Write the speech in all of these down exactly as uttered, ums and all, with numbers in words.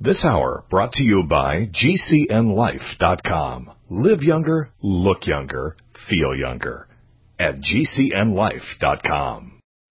This hour brought to you by G C N life dot com. Live younger, look younger, feel younger at G C N life dot com.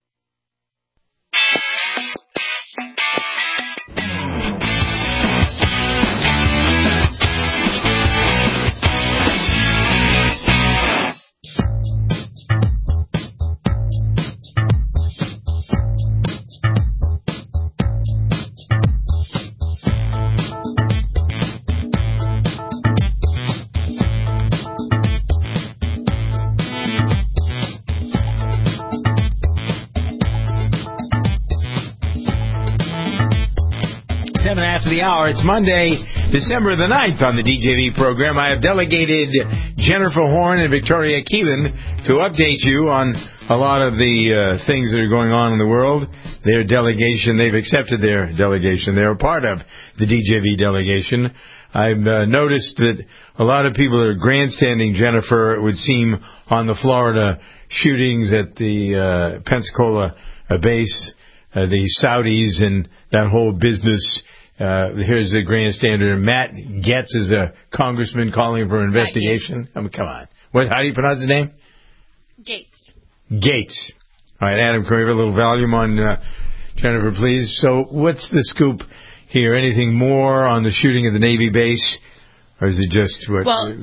After the hour, it's Monday, December the ninth on the D J V program. I have delegated Jennifer Horn and Victoria Keelan to update you on a lot of the uh, things that are going on in the world. Their delegation, they've accepted their delegation. They're a part of the D J V delegation. I've uh, noticed that a lot of people are grandstanding Jennifer, it would seem, on the Florida shootings at the uh, Pensacola uh, base, uh, the Saudis and that whole business. Uh, here's the grandstander. Matt Gaetz is a congressman calling for an investigation. I mean, come on. What? How do you pronounce his name? Gates. Gates. All right, Adam, can we have a little volume on uh, Jennifer, please? So what's the scoop here? Anything more on the shooting at the Navy base? Or is it just what? Well,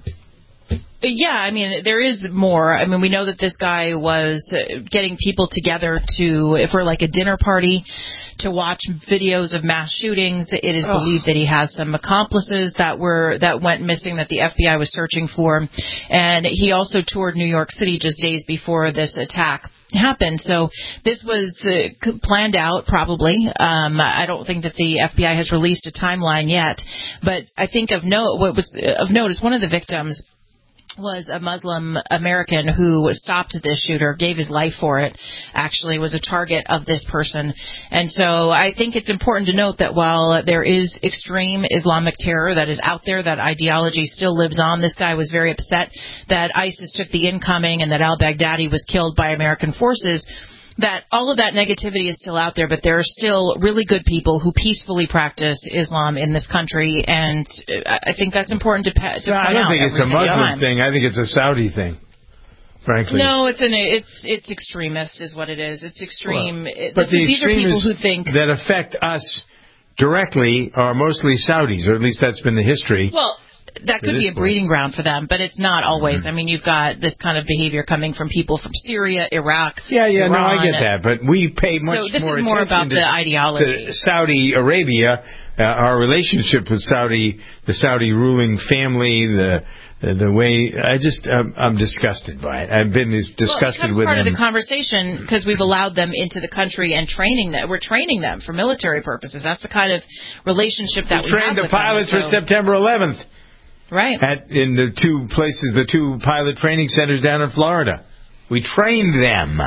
yeah, I mean, there is more. I mean, we know that this guy was getting people together to for like a dinner party to watch videos of mass shootings. It is Ugh. believed that he has some accomplices that were that went missing that the F B I was searching for. And he also toured New York City just days before this attack happened. So this was uh, planned out, probably. Um, I don't think that the F B I has released a timeline yet. But I think of note, what was of note is one of the victims was a Muslim American who stopped this shooter, gave his life for it, actually was a target of this person. And so I think it's important to note that while there is extreme Islamic terror that is out there, that ideology still lives on. This guy was very upset that ISIS took the incoming and that al-Baghdadi was killed by American forces. That all of that negativity is still out there, but there are still really good people who peacefully practice Islam in this country, and I think that's important to, pa- to no, point out. I don't think it's a Muslim time. thing. I think it's a Saudi thing, frankly. No, it's an it's it's extremist, is what it is. It's extreme. Well, it, but this, the these are people who think that affect us directly are mostly Saudis, or at least that's been the history. Well. That could be a breeding ground for them, but it's not always. Mm-hmm. I mean, you've got this kind of behavior coming from people from Syria, Iraq, Yeah, yeah, Iran. no, I get that, but we pay much so this more is more attention about to, the ideology. to Saudi Arabia, uh, our relationship with Saudi, the Saudi ruling family, the the, the way I just I'm, I'm disgusted by it. I've been disgusted well, it with part them. of the conversation because we've allowed them into the country and training them. We're training them for military purposes. That's the kind of relationship that we, we trained have the pilots them, for so. September eleventh. Right. At, in the two places, the two pilot training centers down in Florida. We trained them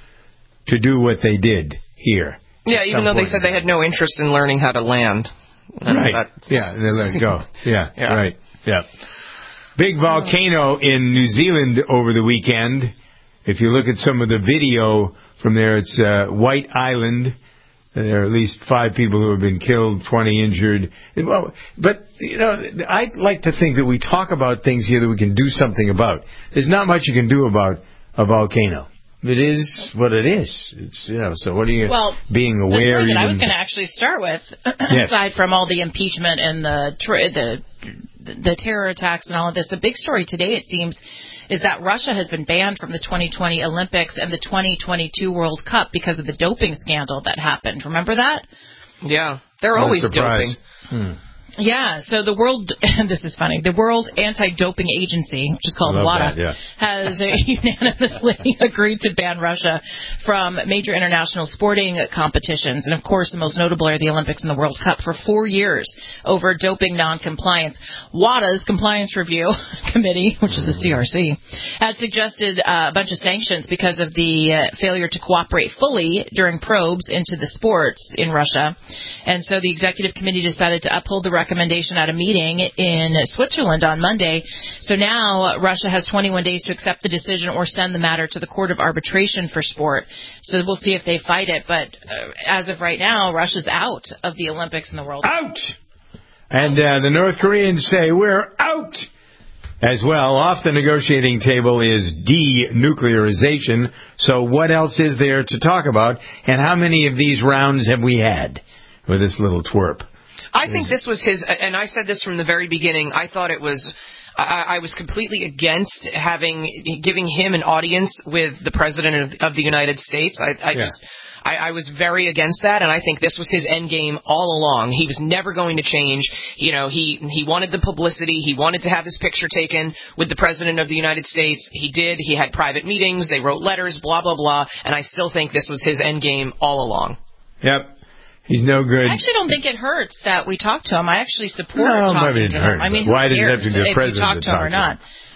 to do what they did here. Yeah, even though they said they had no interest in learning how to land. Right. Yeah, they let it go. Yeah, yeah. right. Yeah. Big volcano in New Zealand over the weekend. If you look at some of the video from there, it's uh, White Island. There are at least five people who have been killed, twenty injured. Well, but, you know, I like to think that we talk about things here that we can do something about. There's not much you can do about a volcano. It is what it is. It's, you know, so what are you well, being aware? The story that even, I was going to actually start with, yes. aside from all the impeachment and the tra- the the terror attacks and all of this, the big story today, it seems, is that Russia has been banned from the twenty twenty Olympics and the twenty twenty-two World Cup because of the doping scandal that happened. Remember that? Yeah, they're what always doping. Hmm. Yeah, so the world, and this is funny, the World Anti-Doping Agency, which is called WADA, yeah. has unanimously agreed to ban Russia from major international sporting competitions. And, of course, the most notable are the Olympics and the World Cup for four years over doping noncompliance. WADA's Compliance Review Committee, which is the C R C, had suggested uh, a bunch of sanctions because of the uh, failure to cooperate fully during probes into the sports in Russia. And so the executive committee decided to uphold the recommendation at a meeting in Switzerland on Monday. So now Russia has twenty-one days to accept the decision or send the matter to the Court of Arbitration for Sport. So we'll see if they fight it. But uh, as of right now, Russia's out of the Olympics and the World Out! And uh, the North Koreans say, we're out! As well, off the negotiating table is denuclearization. So what else is there to talk about? And how many of these rounds have we had with this little twerp? I think this was his, and I said this from the very beginning, I thought it was, I, I was completely against having, giving him an audience with the President of, of the United States. I, I yeah. just... I, I was very against that, and I think this was his end game all along. He was never going to change. You know, he he wanted the publicity. He wanted to have his picture taken with the President of the United States. He did. He had private meetings. They wrote letters, blah, blah, blah. And I still think this was his end game all along. Yep. He's no good. I actually don't think it hurts that we talked to him. I actually support no, talking to him. Hurt, I mean, why who does it have to be the if president you talk to him or not?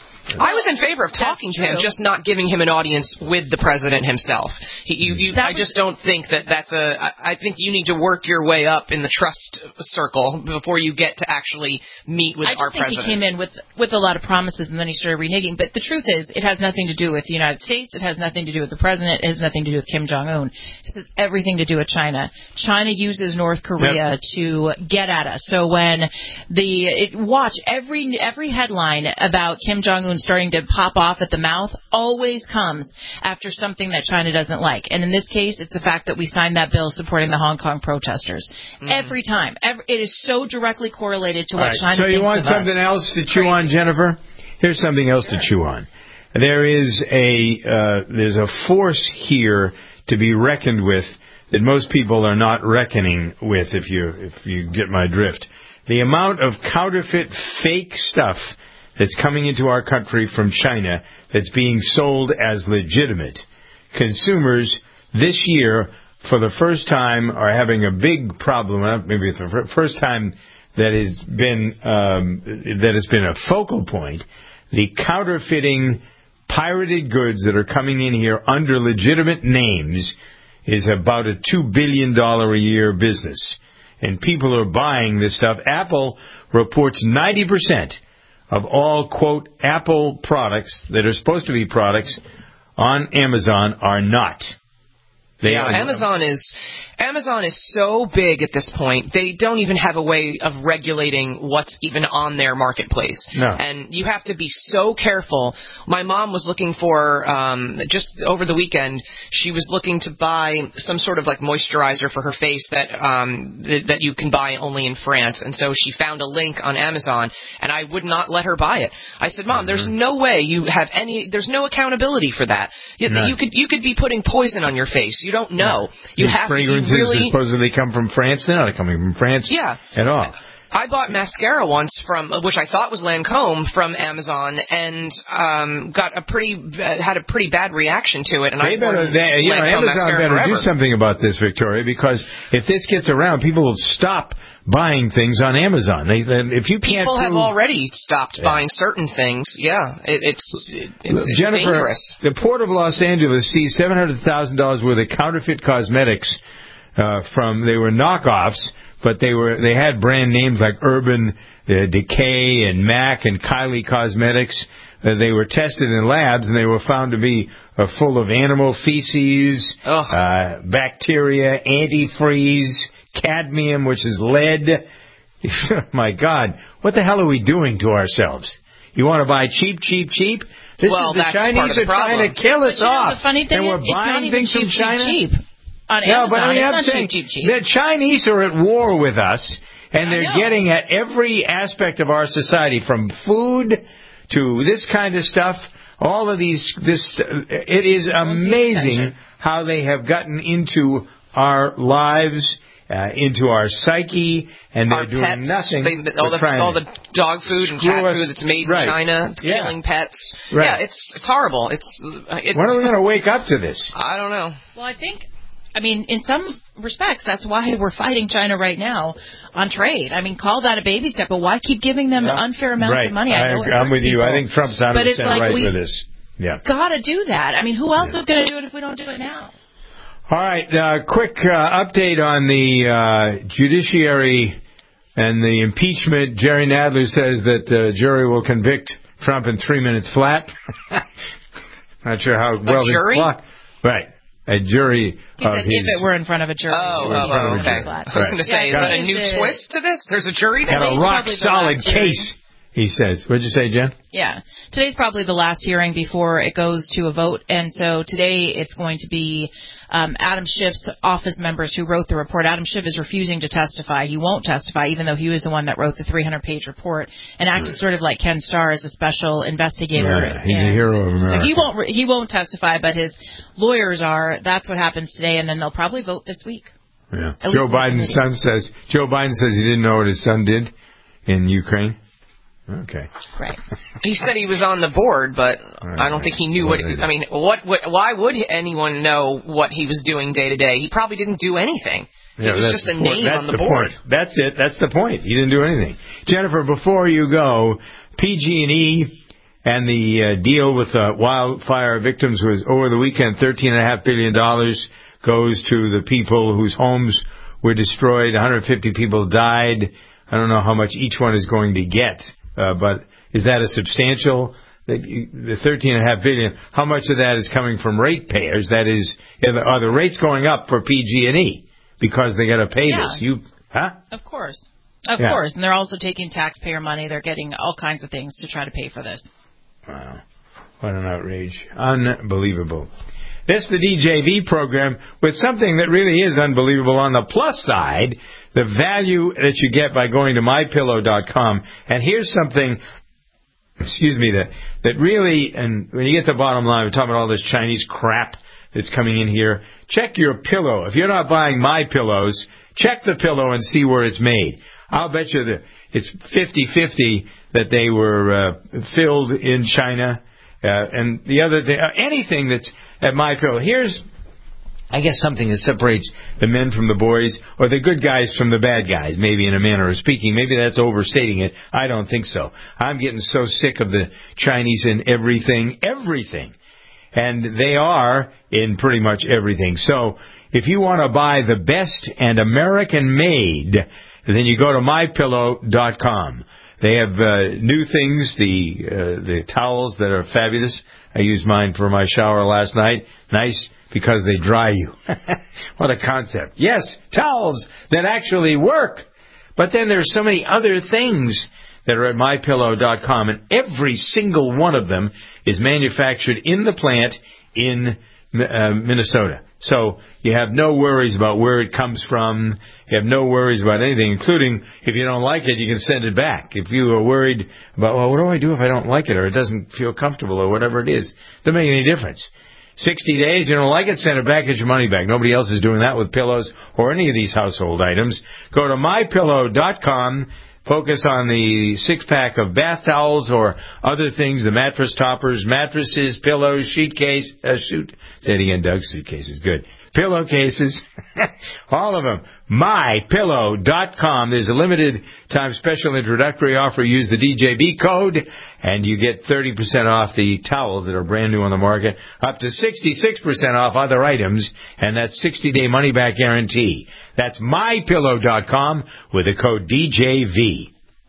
I was in favor of talking that's to him, true. just not giving him an audience with the president himself. He, you, you, I just don't think that that's a. I, I think you need to work your way up in the trust circle before you get to actually meet with I just our think president. He came in with with a lot of promises and then he started reneging. But the truth is, it has nothing to do with the United States. It has nothing to do with the president. It has nothing to do with Kim Jong Un. It has everything to do with China. China uses North Korea yep. to get at us. So when the it, watch every every headline about Kim Jong Un starting to pop off at the mouth always comes after something that China doesn't like. And in this case, it's the fact that we signed that bill supporting the Hong Kong protesters. Mm-hmm. Every time. Every, it is so directly correlated to what right. China so thinks you want of something us. else to chew Crazy. on, Jennifer? Here's something else sure. to chew on. There is a uh, there's a force here to be reckoned with that most people are not reckoning with, if you if you get my drift. The amount of counterfeit fake stuff that's coming into our country from China that's being sold as legitimate. Consumers this year, for the first time, are having a big problem. Maybe it's the first time that has been um, that has been a focal point. The counterfeiting, pirated goods that are coming in here under legitimate names is about a two billion dollars a year business. And people are buying this stuff. Apple reports ninety percent of all, quote, Apple products that are supposed to be products on Amazon are not. They yeah, are, Amazon is Amazon is so big at this point, they don't even have a way of regulating what's even on their marketplace. No. And you have to be so careful. My mom was looking for, um, just over the weekend, she was looking to buy some sort of like moisturizer for her face that um, th- that you can buy only in France. And so she found a link on Amazon, and I would not let her buy it. I said, Mom, mm-hmm. there's no way you have any, there's no accountability for that. You, no. you could you could be putting poison on your face. You don't know. No. You These have to be fragrances really... supposedly come from France. They're not coming from France yeah. at all. I bought mascara once from, which I thought was Lancome, from Amazon, and um, got a pretty uh, had a pretty bad reaction to it. And they I better, they, you know, Amazon better forever. do something about this, Victoria, because if this gets around, people will stop buying things on Amazon. They, they, if you can't people prove, have already stopped yeah. buying certain things. Yeah, it, it's it, it's, it's Jennifer, dangerous. The Port of Los Angeles seized seven hundred thousand dollars worth of counterfeit cosmetics uh, from. They were knockoffs. But they were they had brand names like Urban uh, Decay and MAC and Kylie Cosmetics. Uh, they were tested in labs, and they were found to be uh, full of animal feces, uh, bacteria, antifreeze, cadmium, which is lead. My God, what the hell are we doing to ourselves? You want to buy cheap, cheap, cheap? This well, is the that's Chinese part of the are trying to kill us but, you know, off. the funny thing and is, we're it's buying not even things cheap, from China. cheap, cheap. On no, Amazon, but I mean, it's I'm not saying cheap, cheap, cheap. the Chinese are at war with us, and they're I know. getting at every aspect of our society, from food to this kind of stuff. All of these, this, it is amazing how they have gotten into our lives, uh, into our psyche, and they're our doing pets, nothing. They, all, the, all the dog food and cat us. food that's made right. in China, it's yeah. killing pets. Right. Yeah, it's it's horrible. It's, it's when are we going to wake up to this? I don't know. Well, I think, I mean, in some respects, that's why we're fighting China right now on trade. I mean, call that a baby step, but why keep giving them yeah. unfair amounts right. of money? I know I, it I'm hurts with you. people, I think Trump's one hundred percent like right we with this. Yeah. Gotta do that. I mean, who else yeah. is going to do it if we don't do it now? All right, uh, quick uh, update on the uh, Judiciary And the impeachment, Jerry Nadler says that the uh, jury will convict Trump in three minutes flat. Not sure how well a jury? this clock. Right. A jury. He said if it were in front of a jury. Oh, oh, oh okay. I was going to say, yeah, is that a new the, twist to this? There's a jury? Got a rock-solid case, he says. What'd you say, Jen? Yeah. Today's probably the last hearing before it goes to a vote. And so today it's going to be um, Adam Schiff's office members who wrote the report. Adam Schiff is refusing to testify. He won't testify, even though he was the one that wrote the three hundred page report and acted right. sort of like Ken Starr as a special investigator. Right. He's and a hero of America. So he won't, he won't testify, but his lawyers are. That's what happens today, and then they'll probably vote this week. Yeah. Joe Biden's son says, Joe Biden says he didn't know what his son did in Ukraine. Okay. Right. He said he was on the board, but right. I don't think he knew what. It, I mean, what, what? Why would anyone know what he was doing day to day? He probably didn't do anything. Yeah, it was just a name that's on the, the board. Point. That's it. That's the point. He didn't do anything. Jennifer, before you go, P G and E and the uh, deal with uh, wildfire victims was over the weekend. Thirteen and a half billion dollars goes to the people whose homes were destroyed. one hundred fifty people died. I don't know how much each one is going to get. Uh, but is that a substantial, the, the thirteen and a half billion, how much of that is coming from ratepayers? That is, are the rates going up for P G and E because they got to pay yeah. this? You, huh? Of course. Of yeah. course. And they're also taking taxpayer money. They're getting all kinds of things to try to pay for this. Wow. What an outrage. Unbelievable. This is the D J V program with something that really is unbelievable on the plus side. The value that you get by going to my pillow dot com. And here's something, excuse me, that, that really, and when you get the bottom line, we're talking about all this Chinese crap that's coming in here. Check your pillow. If you're not buying My Pillows, check the pillow and see where it's made. I'll bet you that it's fifty-fifty that they were uh, filled in China. Uh, and the other thing, uh, anything that's at My Pillow. Here's, I guess, something that separates the men from the boys, or the good guys from the bad guys, maybe in a manner of speaking. Maybe that's overstating it. I don't think so. I'm getting so sick of the Chinese in everything, everything. And they are in pretty much everything. So if you want to buy the best and American-made, then you go to my pillow dot com. They have uh, new things, the uh, the towels that are fabulous. I used mine for my shower last night. Nice. Because they dry you. What a concept. Yes, towels that actually work. But then there's so many other things that are at my pillow dot com, and every single one of them is manufactured in the plant in uh, Minnesota. So you have no worries about where it comes from. You have no worries about anything, including if you don't like it, you can send it back. If you are worried about, well, what do I do if I don't like it or it doesn't feel comfortable or whatever it is, doesn't make any difference. sixty days, you don't like it, send it back, get your money back. Nobody else is doing that with pillows or any of these household items. Go to my pillow dot com, focus on the six-pack of bath towels or other things, the mattress toppers, mattresses, pillows, sheet case, uh, shoot, say it again, Doug, suitcase is good. Pillowcases, all of them. my pillow dot com. There's a limited time special introductory offer. Use the D J V code, and you get thirty percent off the towels that are brand new on the market, up to sixty-six percent off other items, and that's sixty-day money-back guarantee. That's my pillow dot com with the code D J V.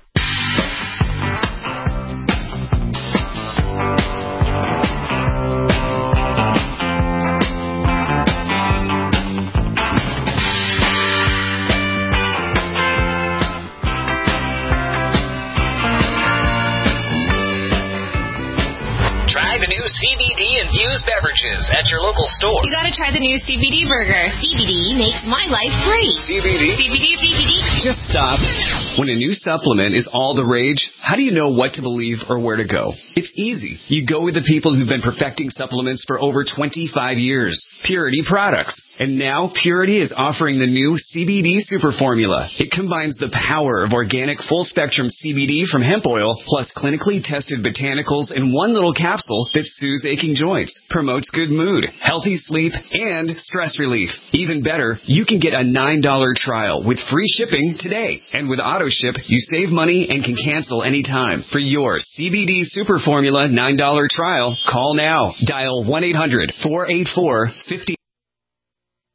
Infused beverages at your local store. You gotta try the new C B D burger. C B D makes my life free. C B D? C B D, C B D. Just stop. When a new supplement is all the rage, how do you know what to believe or where to go? It's easy. You go with the people who've been perfecting supplements for over twenty-five years. Purity Products. And now Purity is offering the new C B D Super Formula. It combines the power of organic full-spectrum C B D from hemp oil plus clinically tested botanicals in one little capsule that soothes aching joints, promotes good mood, healthy sleep, and stress relief. Even better, you can get a nine dollar trial with free shipping today. And with AutoShip, you save money and can cancel anytime. For your C B D Super Formula nine dollar trial, call now. Dial one eight hundred four eight four five zero.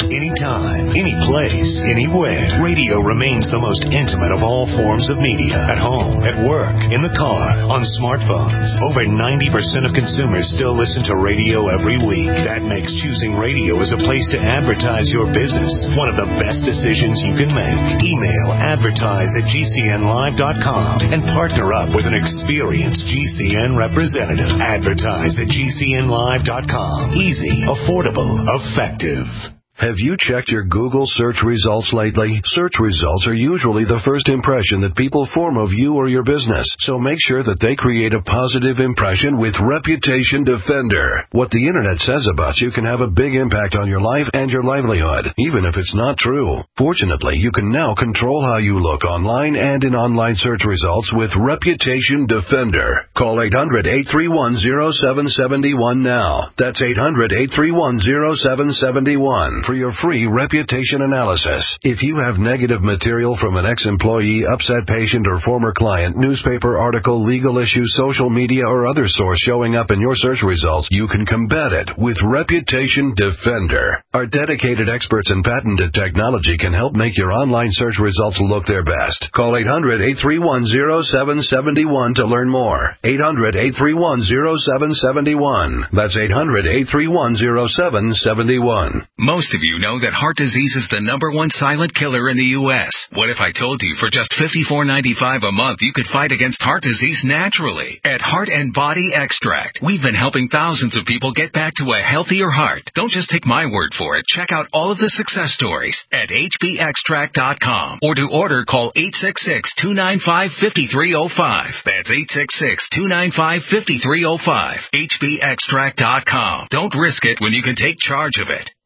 Anytime, any place, anywhere. Radio remains the most intimate of all forms of media. At home, at work, in the car, on smartphones. Over ninety percent of consumers still listen to radio every week. That makes choosing radio as a place to advertise your business one of the best decisions you can make. Email advertise at G C N live dot com and partner up with an experienced G C N representative. Advertise at G C N live dot com. Easy, affordable, effective. Have you checked your Google search results lately? Search results are usually the first impression that people form of you or your business, so make sure that they create a positive impression with Reputation Defender. What the internet says about you can have a big impact on your life and your livelihood, even if it's not true. Fortunately, you can now control how you look online and in online search results with Reputation Defender. Call eight hundred, eight three one, zero seven seven one now. That's eight hundred, eight three one, zero seven seven one. For your free reputation analysis. If you have negative material from an ex-employee, upset patient, or former client, newspaper article, legal issue, social media, or other source showing up in your search results, you can combat it with Reputation Defender. Our dedicated experts in patented technology can help make your online search results look their best. Call eight hundred, eight three one, zero seven seven one to learn more. eight hundred, eight three one, zero seven seven one. That's eight hundred, eight three one, zero seven seven one. Most of you know that heart disease is the number one silent killer in the U S What if I told you for just fifty-four ninety-five a month you could fight against heart disease naturally? At Heart and Body Extract, we've been helping thousands of people get back to a healthier heart. Don't just take my word for it. Check out all of the success stories at H B extract dot com. Or to order, call eight six six, two nine five, five three zero five. That's eight six six, two nine five, five three zero five. H B extract dot com. Don't risk it when you can take charge of it.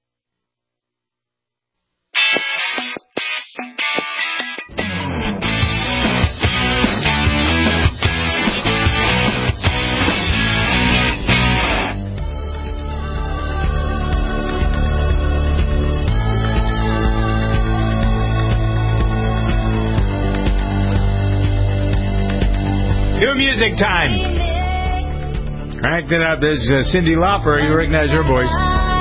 New music time. Crank it up. There's uh, Cyndi Lauper. You recognize her voice.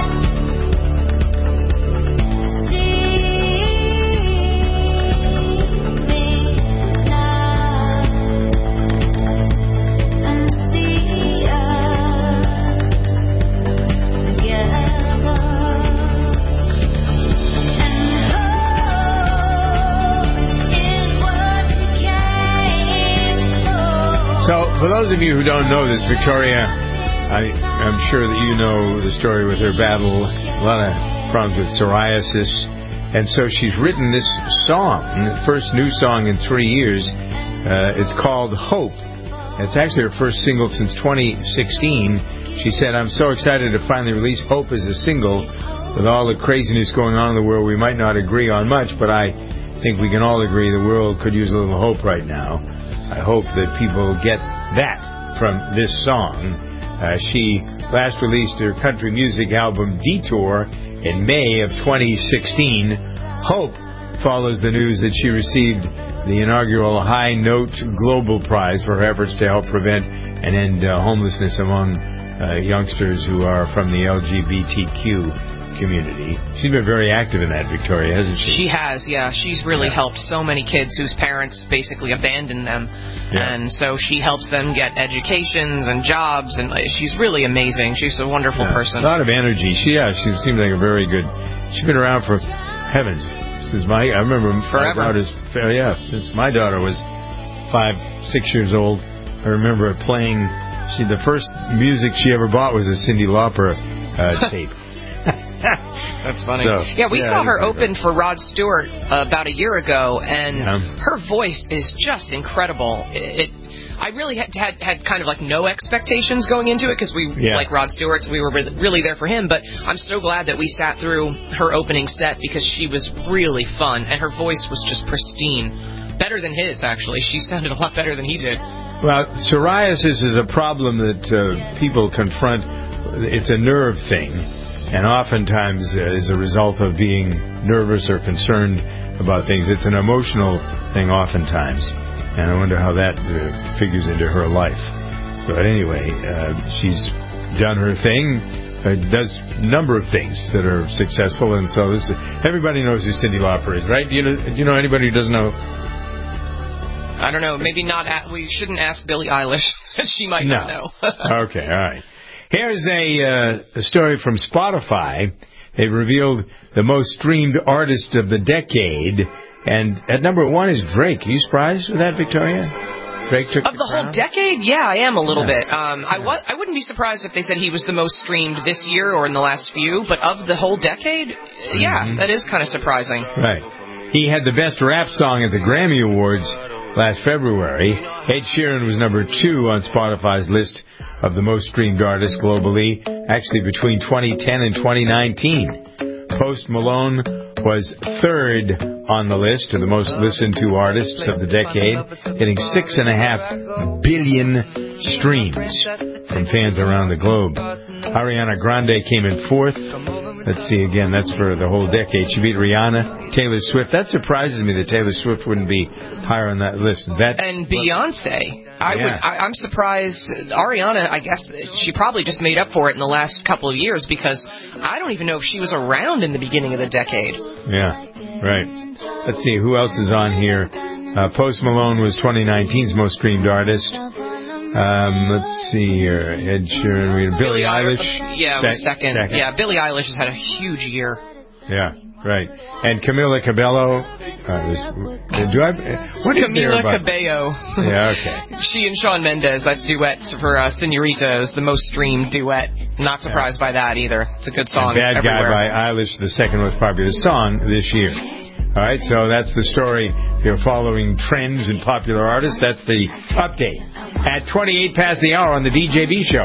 So, for those of you who don't know this, Victoria, I, I'm sure that you know the story with her battle, a lot of problems with psoriasis, and so she's written this song, the first new song in three years. Uh, it's called Hope. It's actually her first single since twenty sixteen. She said, "I'm so excited to finally release Hope as a single. With all the craziness going on in the world, we might not agree on much, but I think we can all agree the world could use a little hope right now. I hope that people get that from this song." Uh, she last released her country music album Detour in May of twenty sixteen. Hope follows the news that she received the inaugural High Note Global Prize for her efforts to help prevent and end uh, homelessness among uh, youngsters who are from the L G B T Q community. She's been very active in that, Victoria, hasn't she? She has, yeah. She's really yeah. helped so many kids whose parents basically abandoned them. Yeah. And so she helps them get educations and jobs, and she's really amazing. She's a wonderful yeah. person. A lot of energy. She, yeah, she seems like a very good... She's been around for, heavens, since my... I remember Forever. my daughter's... Yeah, since my daughter was five, six years old. I remember playing... She The first music she ever bought was a Cyndi Lauper uh, tape. That's funny. So, yeah, we yeah, saw her open for Rod Stewart uh, about a year ago, and yeah. her voice is just incredible. It, it I really had, had had kind of like no expectations going into it because we yeah. like Rod Stewart, so we were really there for him. But I'm so glad that we sat through her opening set because she was really fun, and her voice was just pristine, better than his actually. She sounded a lot better than he did. Well, psoriasis is a problem that uh, people confront. It's a nerve thing. And oftentimes, uh, as a result of being nervous or concerned about things, it's an emotional thing oftentimes. And I wonder how that uh, figures into her life. But anyway, uh, she's done her thing. uh, does a number of things that are successful, and so this is, everybody knows who Cyndi Lauper is, right? Do you know, do you know anybody who doesn't know? I don't know. Maybe not. At, we shouldn't ask Billie Eilish. She might no. not know. Okay, all right. Here's a, uh, a story from Spotify. They revealed the most streamed artist of the decade, and at number one is Drake. Are you surprised with that, Victoria? Drake took of the, the whole decade? Yeah, I am a little yeah. bit. Um, yeah. I, wa- I wouldn't be surprised if they said he was the most streamed this year or in the last few, but of the whole decade, yeah, mm-hmm. that is kind of surprising. Right. He had the best rap song at the Grammy Awards last February. Ed Sheeran was number two on Spotify's list of the most streamed artists globally, actually between twenty ten and twenty nineteen. Post Malone was third on the list of the most listened to artists of the decade, getting six and a half billion streams from fans around the globe. Ariana Grande came in fourth. Let's see again, that's for the whole decade. She beat Rihanna. Taylor Swift. That surprises me that Taylor Swift wouldn't be higher on that list. That and Beyonce. I yeah. would. I, I'm surprised. Ariana, I guess she probably just made up for it in the last couple of years because I don't even know if she was around in the beginning of the decade. Yeah, right. Let's see who else is on here. Uh, Post Malone was twenty nineteen's most streamed artist. Um, let's see here. Ed Sheeran, we had Billie, Billie Eilish. Yeah, it was second. second. Yeah, Billie Eilish has had a huge year. Yeah, right. And Camila Cabello. Uh, was, do I? What is Camila there Cabello. Yeah, okay. She and Shawn Mendes, that duet for uh, Senorita is the most streamed duet. Not surprised yeah. by that either. It's a good song. And Bad everywhere. Guy by Eilish, the second most popular song this year. All right, so that's the story. If you're following trends and popular artists, that's the update. At twenty-eight past the hour on the D J V show.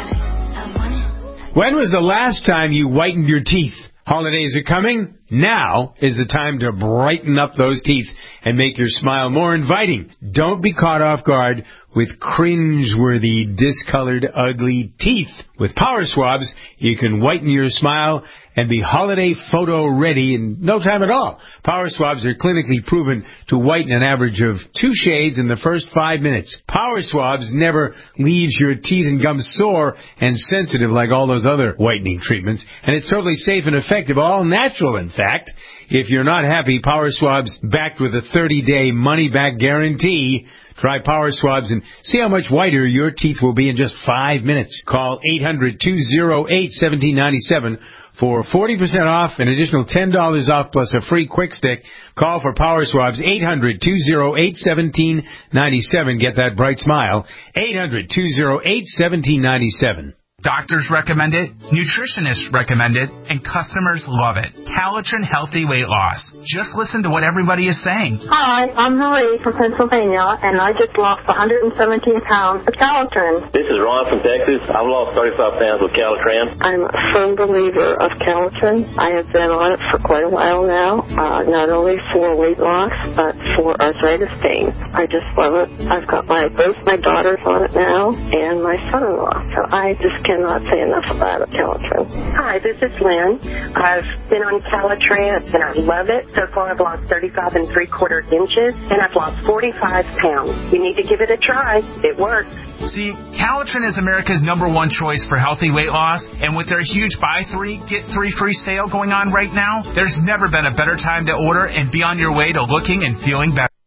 When was the last time you whitened your teeth? Holidays are coming. Now is the time to brighten up those teeth and make your smile more inviting. Don't be caught off guard with cringe-worthy, discolored, ugly teeth. With Power Swabs, you can whiten your smile and be holiday photo ready in no time at all. Power Swabs are clinically proven to whiten an average of two shades in the first five minutes. Power Swabs never leaves your teeth and gums sore and sensitive like all those other whitening treatments. And it's totally safe and effective, all natural in fact. If you're not happy, Power Swabs backed with a thirty-day money-back guarantee. Try Power Swabs and see how much whiter your teeth will be in just five minutes. Call eight hundred, two oh eight, one seven nine seven for forty percent off, an additional ten dollars off plus a free quick stick. Call for Power Swabs, eight hundred, two oh eight, one seven nine seven. Get that bright smile. eight hundred, two oh eight, one seven nine seven. Doctors recommend it, nutritionists recommend it, and customers love it. Calitrin Healthy Weight Loss. Just listen to what everybody is saying. Hi, I'm Marie from Pennsylvania, and I just lost one hundred seventeen pounds with Calitrin. This is Ron from Texas. I've lost thirty-five pounds with Calitrin. I'm a firm believer of Calitrin. I have been on it for quite a while now, uh, not only for weight loss, but for arthritis pain. I just love it. I've got my both my daughters on it now, and my son-in-law, so I just can't cannot say enough about it, Calitrin. Hi, this is Lynn. I've been on Calitrin, and I love it. So far, I've lost thirty-five and three quarter inches, and I've lost forty-five pounds. You need to give it a try. It works. See, Calitrin is America's number one choice for healthy weight loss, and with their huge buy three, get three free sale going on right now, there's never been a better time to order and be on your way to looking and feeling better.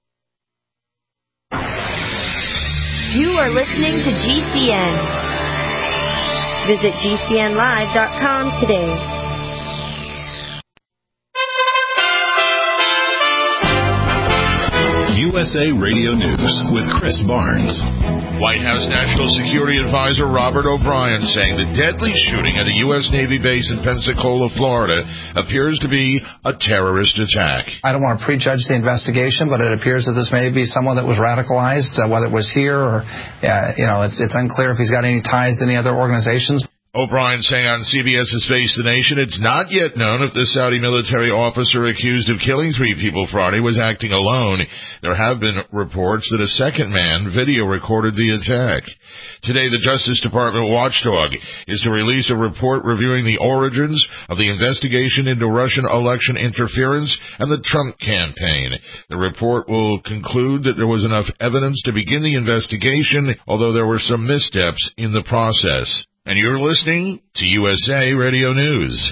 You are listening to G C N. Visit G C N live dot com today. U S A Radio News with Chris Barnes. White House National Security Advisor Robert O'Brien saying the deadly shooting at a U S Navy base in Pensacola, Florida, appears to be a terrorist attack. I don't want to prejudge the investigation, but it appears that this may be someone that was radicalized, uh, whether it was here or, uh, you know, it's, it's unclear if he's got any ties to any other organizations. O'Brien saying on CBS's Face the Nation, it's not yet known if the Saudi military officer accused of killing three people Friday was acting alone. There have been reports that a second man video recorded the attack. Today, the Justice Department watchdog is to release a report reviewing the origins of the investigation into Russian election interference and the Trump campaign. The report will conclude that there was enough evidence to begin the investigation, although there were some missteps in the process. And you're listening to U S A Radio News.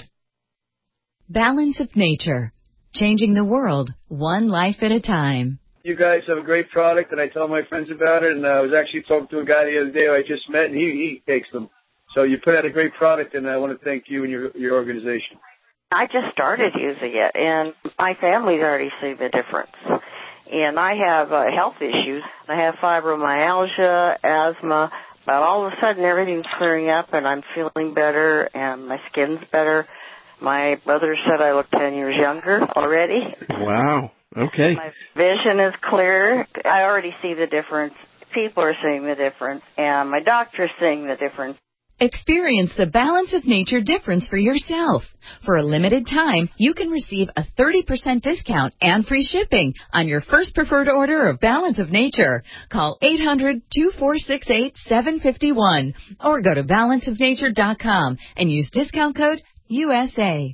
Balance of Nature. Changing the world, one life at a time. You guys have a great product, and I tell my friends about it, and I was actually talking to a guy the other day who I just met, and he, he takes them. So you put out a great product, and I want to thank you and your, your organization. I just started using it, and my family's already seen the difference. And I have uh, health issues. I have fibromyalgia, asthma, but all of a sudden everything's clearing up, and I'm feeling better, and my skin's better. My brother said I look ten years younger already. Wow. Okay. My vision is clear. I already see the difference. People are seeing the difference, and my doctor's seeing the difference. Experience the Balance of Nature difference for yourself. For a limited time, you can receive a thirty percent discount and free shipping on your first preferred order of Balance of Nature. Call eight hundred, two four six eight, seven five one or go to balance of nature dot com and use discount code U S A.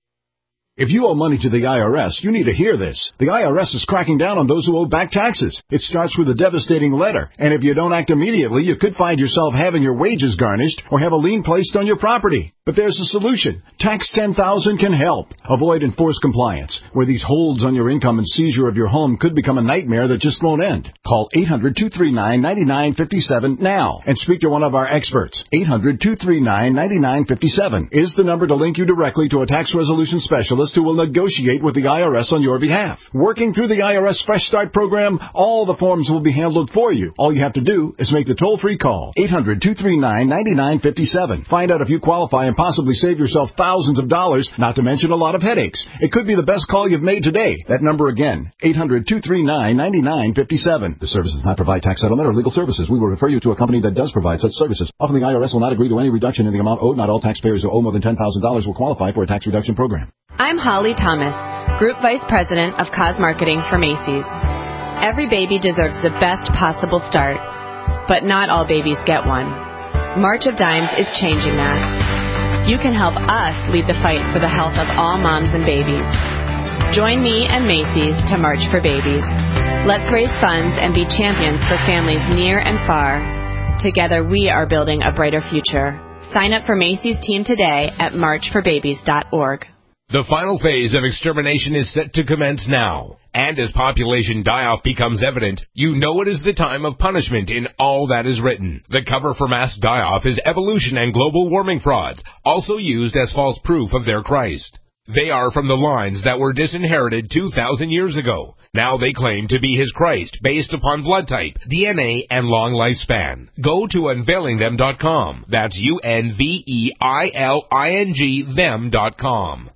If you owe money to the I R S, you need to hear this. The I R S is cracking down on those who owe back taxes. It starts with a devastating letter, and if you don't act immediately, you could find yourself having your wages garnished or have a lien placed on your property. But there's a solution. Tax ten thousand can help. Avoid enforced compliance, where these holds on your income and seizure of your home could become a nightmare that just won't end. Call eight hundred, two three nine, nine nine five seven now and speak to one of our experts. eight hundred, two three nine, nine nine five seven is the number to link you directly to a tax resolution specialist who will negotiate with the I R S on your behalf. Working through the I R S Fresh Start program, all the forms will be handled for you. All you have to do is make the toll-free call. eight hundred, two three nine, nine nine five seven. Find out if you qualify and possibly save yourself thousands of dollars, not to mention a lot of headaches. It could be the best call you've made today. That number again, eight hundred, two three nine, nine nine five seven. The service does not provide tax settlement or legal services. We will refer you to a company that does provide such services. Often the I R S will not agree to any reduction in the amount owed. Not all taxpayers who owe more than ten thousand dollars will qualify for a tax reduction program. I'm Holly Thomas, Group Vice President of Cause Marketing for Macy's. Every baby deserves the best possible start, but not all babies get one. March of Dimes is changing that. You can help us lead the fight for the health of all moms and babies. Join me and Macy's to March for Babies. Let's raise funds and be champions for families near and far. Together we are building a brighter future. Sign up for Macy's team today at march for babies dot org. The final phase of extermination is set to commence now. And as population die-off becomes evident, you know it is the time of punishment in all that is written. The cover for mass die-off is evolution and global warming frauds, also used as false proof of their Christ. They are from the lines that were disinherited two thousand years ago. Now they claim to be his Christ based upon blood type, D N A, and long lifespan. Go to unveiling them dot com. That's U N V E I L I N G them dot com.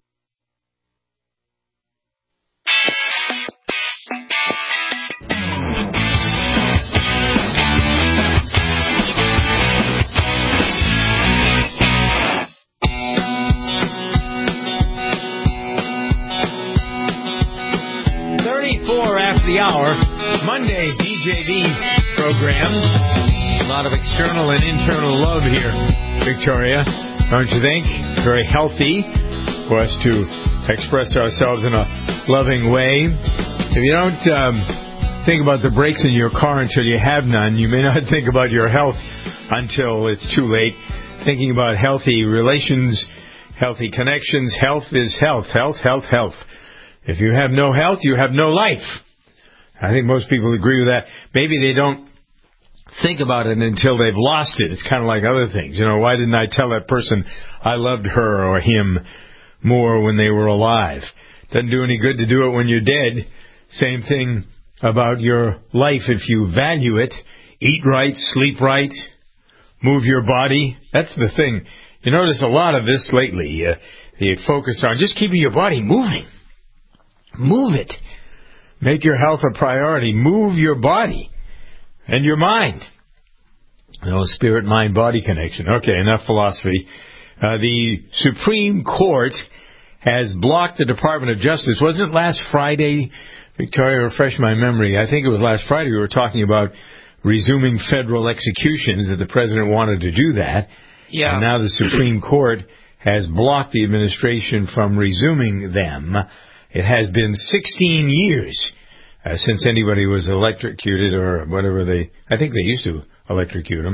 thirty-four after the hour, Monday's D J V program. A lot of external and internal love here, Victoria, don't you think? Very healthy for us to express ourselves in a loving way. If you don't um, think about the brakes in your car until you have none, you may not think about your health until it's too late. Thinking about healthy relations, healthy connections, health is health, health, health, health. If you have no health, you have no life. I think most people agree with that. Maybe they don't think about it until they've lost it. It's kind of like other things. You know, why didn't I tell that person I loved her or him more when they were alive? Doesn't do any good to do it when you're dead. Same thing about your life. If you value it, eat right, sleep right, move your body. That's the thing. You notice a lot of this lately. Uh, the focus on just keeping your body moving. Move it. Make your health a priority. Move your body and your mind. No spirit, mind, body connection. Okay, enough philosophy. Uh, the Supreme Court has blocked the Department of Justice. Wasn't it last Friday? Victoria, refresh my memory. I think it was last Friday we were talking about resuming federal executions, that the president wanted to do that. Yeah. And now the Supreme Court has blocked the administration from resuming them. It has been sixteen years uh, since anybody was electrocuted or whatever they, I think they used to electrocute them.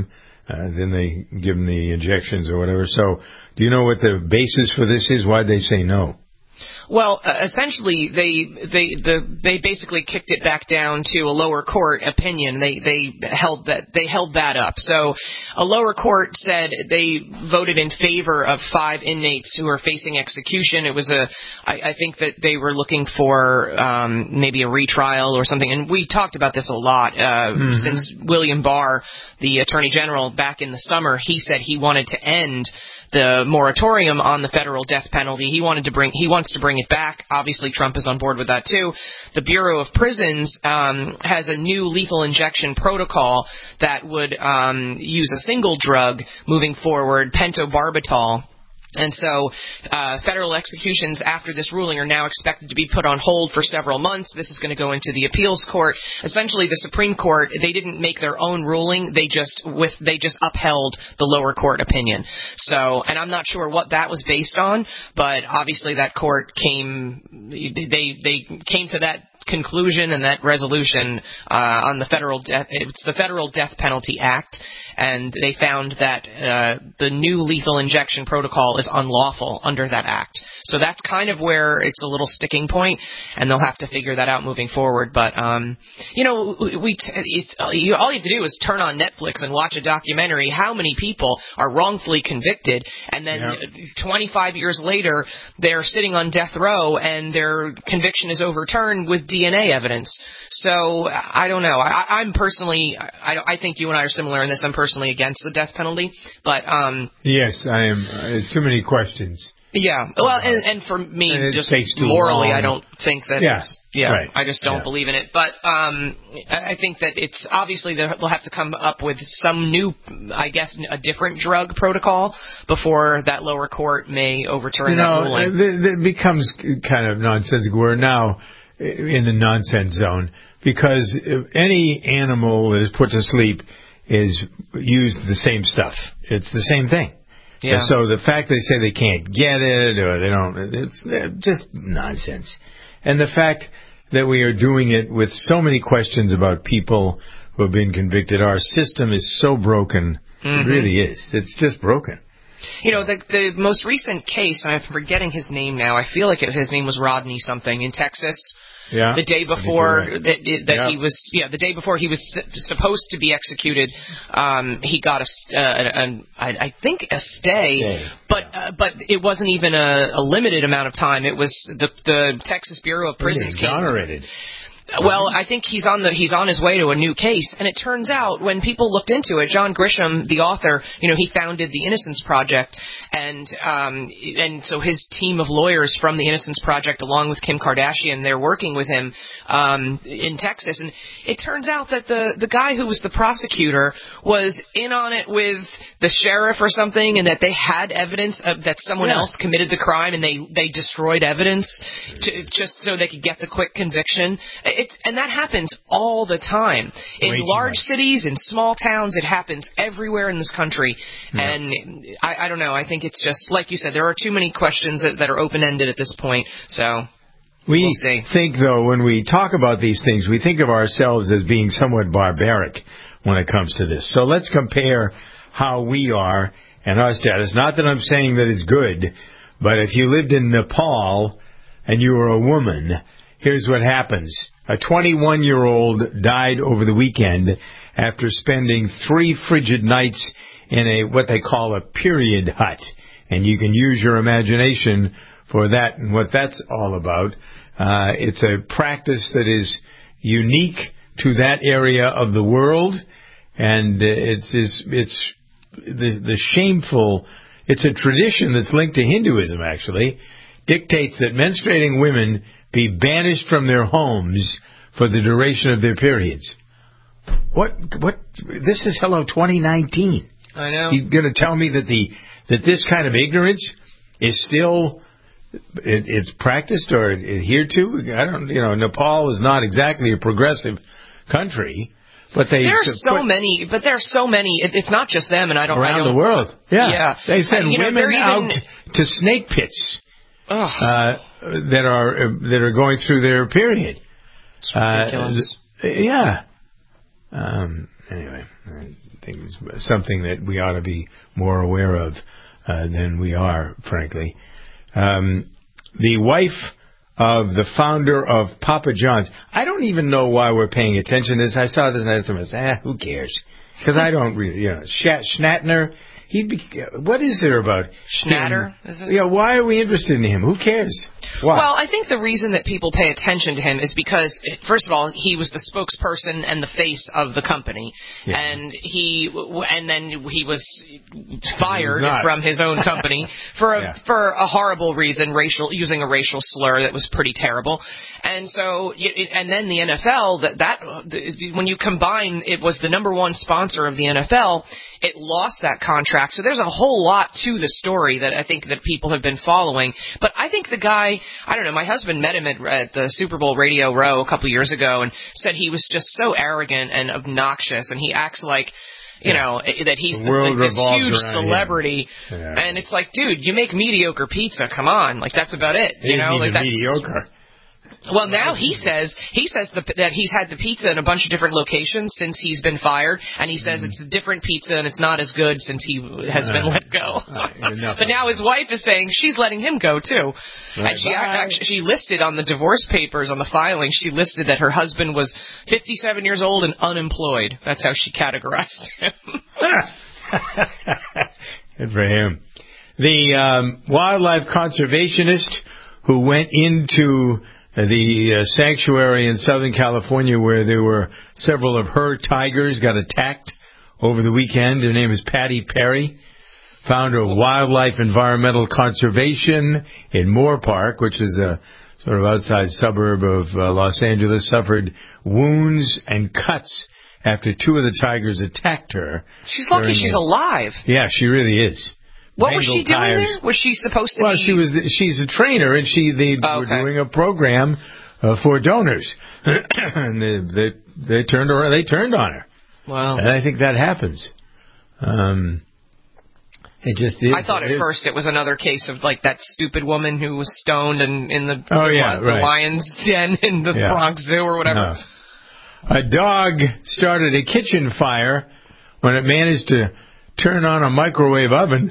Uh, then they give them the injections or whatever. So, do you know what the basis for this is? Why'd they say no? Well, uh, essentially, they they the they basically kicked it back down to a lower court opinion. They they held that they held that up. So, a lower court said they voted in favor of five inmates who are facing execution. It was a I, I think that they were looking for um, maybe a retrial or something. And we talked about this a lot uh, mm-hmm. since William Barr, the Attorney General, back in the summer, he said he wanted to end the moratorium on the federal death penalty. He wanted to bring, he wants to bring it back. Obviously, Trump is on board with that too. The Bureau of Prisons um, has a new lethal injection protocol that would um, use a single drug moving forward, pentobarbital. And so uh, federal executions after this ruling are now expected to be put on hold for several months. This is going to go into the appeals court. Essentially, the Supreme Court, they didn't make their own ruling. They just with they just upheld the lower court opinion. So, and I'm not sure what that was based on, but obviously that court came, they they came to that conclusion and that resolution uh, on the federal death, it's the Federal Death Penalty Act, and they found that uh, the new lethal injection protocol is unlawful under that act. So that's kind of where it's a little sticking point, and they'll have to figure that out moving forward. But um, you know, we t- it's, you, all you have to do is turn on Netflix and watch a documentary. How many people are wrongfully convicted, and then yeah. twenty-five years later they're sitting on death row and their conviction is overturned with D N A evidence. So I don't know. I, I'm personally, I, I think you and I are similar in this. I'm personally against the death penalty, but um, yes, I am. Uh, too many questions. Yeah. Well, and, and for me, and just morally, long. I don't think that. Yeah. It's, yeah. Right. I just don't yeah. believe in it. But um, I think that it's obviously they'll have to come up with some new, I guess, a different drug protocol before that lower court may overturn you know, that ruling. It, it becomes kind of nonsensical. We're now in the nonsense zone because any animal that is put to sleep is used the same stuff. It's the same thing. Yeah. So the fact they say they can't get it or they don't, it's just nonsense. And the fact that we are doing it with so many questions about people who have been convicted, our system is so broken. Mm-hmm. It really is. It's just broken. You know, the the most recent case, and I'm forgetting his name now, I feel like it, his name was Rodney something, in Texas. Yeah. The day before right. that, that yeah. he was, yeah, the day before he was supposed to be executed, um, he got a, uh, a, a I, I think a stay, stay. but uh, but it wasn't even a, a limited amount of time. It was the the Texas Bureau of Prisons came. Exonerated. Well, I think he's on the he's on his way to a new case, and it turns out when people looked into it, John Grisham, the author, you know, he founded the Innocence Project, and um, and so his team of lawyers from the Innocence Project, along with Kim Kardashian, they're working with him um, in Texas, and it turns out that the the guy who was the prosecutor was in on it with the sheriff or something, and that they had evidence of, that someone yeah. else committed the crime, and they they destroyed evidence to, just so they could get the quick conviction. It's, and that happens all the time. In Way large cities, in small towns, it happens everywhere in this country. Yeah. And I, I don't know. I think it's just, like you said, there are too many questions that, that are open-ended at this point. So we we'll see. think, though, when we talk about these things, we think of ourselves as being somewhat barbaric when it comes to this. So let's compare how we are and our status. Not that I'm saying that it's good, but if you lived in Nepal and you were a woman, here's what happens. A twenty-one-year-old died over the weekend after spending three frigid nights in a what they call a period hut. And you can use your imagination for that and what that's all about. Uh, it's a practice that is unique to that area of the world, and it's it's, it's the, the shameful. It's a tradition that's linked to Hinduism, actually, dictates that menstruating women be banished from their homes for the duration of their periods. What? What? This is hello twenty nineteen. I know. You're going to tell me that the that this kind of ignorance is still it, it's practiced or adhered to? I don't. You know, Nepal is not exactly a progressive country, but they. There are so many, but there are so many. It, it's not just them, and I don't. Around I don't, the world, yeah. Yeah. They send you know, women even, out to snake pits. Uh, that are uh, that are going through their period. It's ridiculous. Uh, yeah. Um, anyway, things, something that we ought to be more aware of uh, than we are, frankly. Um, the wife of the founder of Papa John's. I don't even know why we're paying attention to this. I saw this and I thought, ah, who cares? Because I don't really, you know, Schnatter. He'd be, what is there about Schnatter? him? Is it? Yeah, why are we interested in him? Who cares? Why? Well, I think the reason that people pay attention to him is because, first of all, he was the spokesperson and the face of the company, yeah. and he and then he was fired he was from his own company for a yeah. for a horrible reason, racial using a racial slur that was pretty terrible. And so, and then the N F L, that, that when you combine, it was the number one sponsor of the N F L, it lost that contract. So there's a whole lot to the story that I think that people have been following. But I think the guy, I don't know, my husband met him at, at the Super Bowl Radio Row a couple years ago and said he was just so arrogant and obnoxious, and he acts like, you yeah. know, that he's the, like, this huge celebrity. Yeah. And it's like, dude, you make mediocre pizza. Come on. Like, that's about it. You know, like that's mediocre. Well, now he says he says the, that he's had the pizza in a bunch of different locations since he's been fired, and he says mm. it's a different pizza and it's not as good since he has uh, been let go. Uh, but now his wife is saying she's letting him go too, right, and she actually she listed on the divorce papers on the filing, she listed that her husband was fifty-seven years old and unemployed. That's how she categorized him. Good for him. The um, wildlife conservationist who went into the uh, sanctuary in Southern California where there were several of her tigers got attacked over the weekend. Her name is Patty Perry, founder of Wildlife Environmental Conservation in Moore Park, which is a sort of outside suburb of uh, Los Angeles, suffered wounds and cuts after two of the tigers attacked her. She's lucky she's a, alive. Yeah, she really is. What was she doing tires. there? Was she supposed to well, be... Well, she was. she's a trainer, and she they oh, okay. were doing a program uh, for donors. and they, they they turned her, they turned on her. Wow. And I think that happens. Um, it just is. I thought at first it was another case of, like, that stupid woman who was stoned in, in the, oh, the, yeah, the right. lion's den in the yeah. Bronx Zoo or whatever. No. A dog started a kitchen fire when it managed to turn on a microwave oven.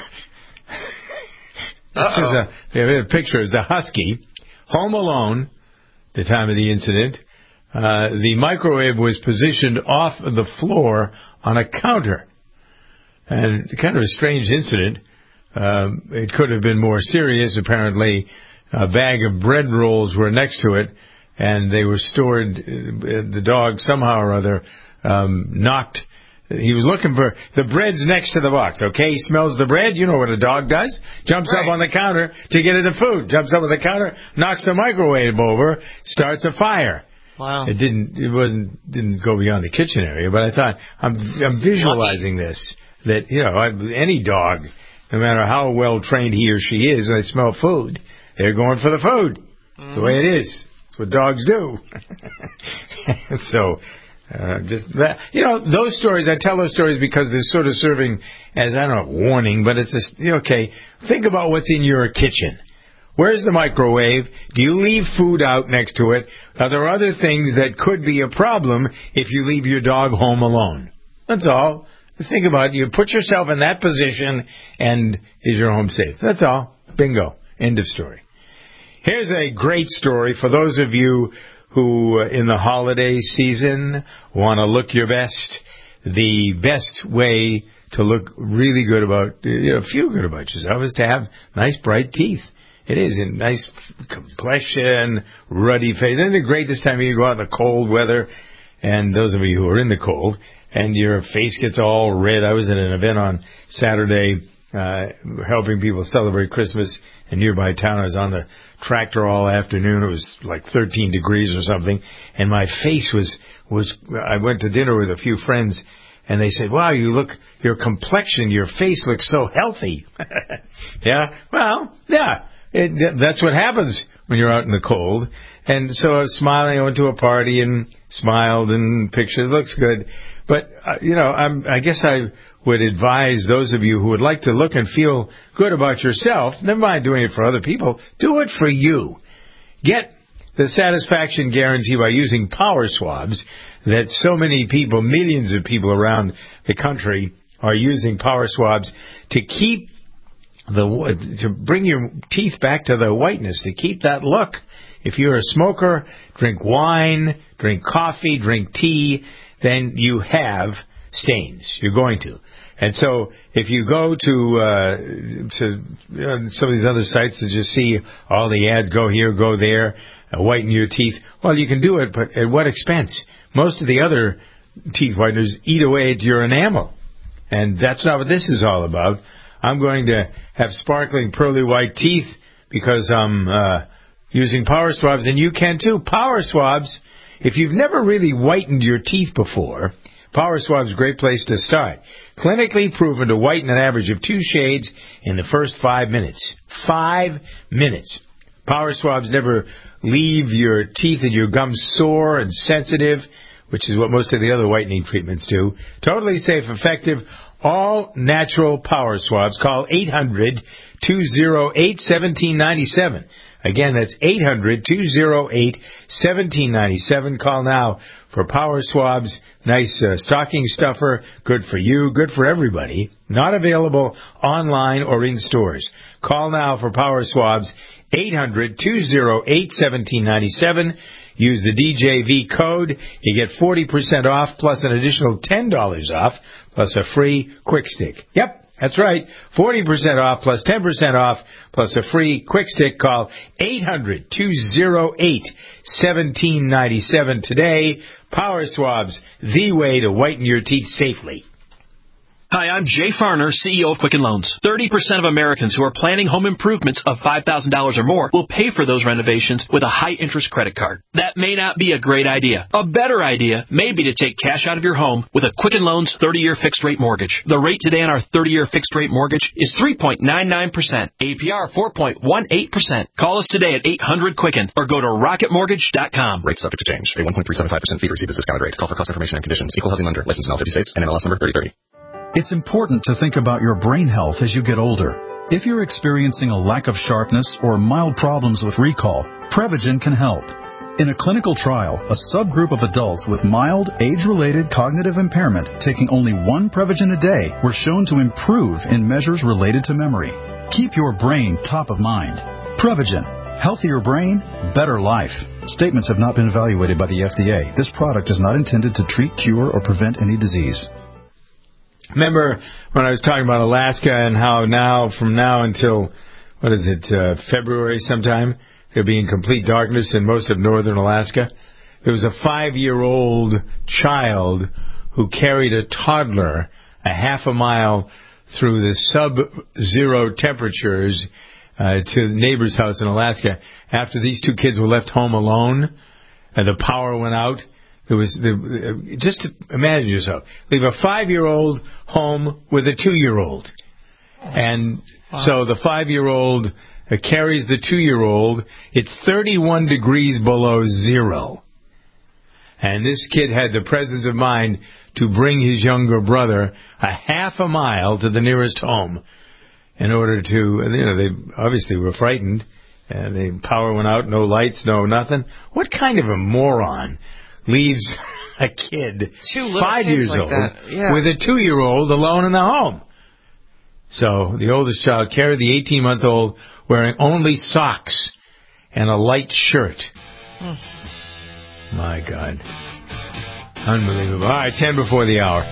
This is a, a picture. It's a husky, home alone, the time of the incident. Uh, the microwave was positioned off of the floor on a counter. And kind of a strange incident. Um, it could have been more serious. Apparently, a bag of bread rolls were next to it, and they were stored. The dog somehow or other um, knocked. He was looking for the bread's next to the box. Okay, he smells the bread. You know what a dog does? Jumps right. up on the counter to get at the food. Jumps up on the counter, knocks the microwave over, starts a fire. Wow! It didn't. It wasn't. Didn't go beyond the kitchen area. But I thought I'm. I'm visualizing Lucky. this. That you know, any dog, no matter how well trained he or she is, when they smell food, they're going for the food. Mm. It's the way it is. It's what dogs do. so. Uh, just that, you know, those stories, I tell those stories because they're sort of serving as, I don't know, warning, but it's just, okay, think about what's in your kitchen. Where's the microwave? Do you leave food out next to it? Are there other things that could be a problem if you leave your dog home alone? That's all. Think about it. You put yourself in that position, and is your home safe? That's all. Bingo. End of story. Here's a great story for those of you who, uh, in the holiday season, want to look your best. The best way to look really good about, you know, feel good about yourself is to have nice, bright teeth. It is a nice complexion, ruddy face. Isn't it great this time of year to go out in the cold weather? And those of you who are in the cold, and your face gets all red. I was at an event on Saturday uh, helping people celebrate Christmas in nearby town. I was on the tractor all afternoon. It was like thirteen degrees or something, and my face was was. I went to dinner with a few friends, and they said, "Wow, you look, your complexion, your face looks so healthy." Yeah, well, yeah, it, that's what happens when you're out in the cold. And so I was smiling. I went to a party and smiled and pictured it looks good. But uh, you know, I'm, I guess I would advise those of you who would like to look and feel good about yourself, never mind doing it for other people, do it for you. Get the satisfaction guarantee by using Power Swabs. that so many people, millions of people around the country, are using power swabs to keep the to bring your teeth back to the whiteness, to keep that look. If you're a smoker, drink wine, drink coffee, drink tea, then you have stains. You're going to. And so if you go to uh, to you know, some of these other sites to just see all the ads, go here, go there, uh, whiten your teeth, well, you can do it, but at what expense? Most of the other teeth whiteners eat away at your enamel. And that's not what this is all about. I'm going to have sparkling, pearly white teeth because I'm uh, using power swabs, and you can too. Power swabs, if you've never really whitened your teeth before, power swabs is a great place to start. Clinically proven to whiten an average of two shades in the first five minutes. Five minutes. Power swabs never leave your teeth and your gums sore and sensitive, which is what most of the other whitening treatments do. Totally safe, effective, all natural power swabs. Call eight hundred, two oh eight, one seven nine seven. Again, that's eight hundred, two oh eight, one seven nine seven. Call now for power swabs. Nice uh, stocking stuffer. Good for you. Good for everybody. Not available online or in stores. Call now for power swabs. eight hundred, two oh eight, one seven nine seven. Use the D J V code. You get forty percent off plus an additional ten dollars off plus a free quick stick. Yep, that's right. forty percent off plus ten percent off plus a free quick stick. Call eight hundred, two oh eight, one seven nine seven today. Power Swabs, the way to whiten your teeth safely. Hi, I'm Jay Farner, C E O of Quicken Loans. thirty percent of Americans who are planning home improvements of five thousand dollars or more will pay for those renovations with a high-interest credit card. That may not be a great idea. A better idea may be to take cash out of your home with a Quicken Loans thirty-year fixed-rate mortgage. The rate today on our thirty-year fixed-rate mortgage is three point nine nine percent. A P R four point one eight percent. Call us today at eight hundred Quicken or go to rocket mortgage dot com. Rates subject to change. A one point three seven five percent fee to receive this discounted rate. Call for cost information and conditions. Equal housing lender. Licensed in all fifty states. N M L S number thirty thirty. It's important to think about your brain health as you get older. If you're experiencing a lack of sharpness or mild problems with recall, Prevagen can help. In a clinical trial, a subgroup of adults with mild, age-related cognitive impairment taking only one Prevagen a day were shown to improve in measures related to memory. Keep your brain top of mind. Prevagen. Healthier brain, better life. Statements have not been evaluated by the F D A. This product is not intended to treat, cure, or prevent any disease. Remember when I was talking about Alaska and how now, from now until, what is it, uh, February sometime, it'll be in complete darkness in most of northern Alaska? There was a five-year-old child who carried a toddler a half a mile through the sub-zero temperatures uh, to the neighbor's house in Alaska after these two kids were left home alone and the power went out. It was the, just to imagine yourself. Leave a five-year-old home with a two-year-old. And wow. So the five-year-old uh, carries the two-year-old. It's thirty-one degrees below zero. And this kid had the presence of mind to bring his younger brother a half a mile to the nearest home in order to, you know, they obviously were frightened. And the power went out, no lights, no nothing. What kind of a moron leaves a kid five years like old yeah. with a two-year-old alone in the home? So the oldest child carried the eighteen-month-old wearing only socks and a light shirt. Hmm. My God. Unbelievable. All right, ten before the hour.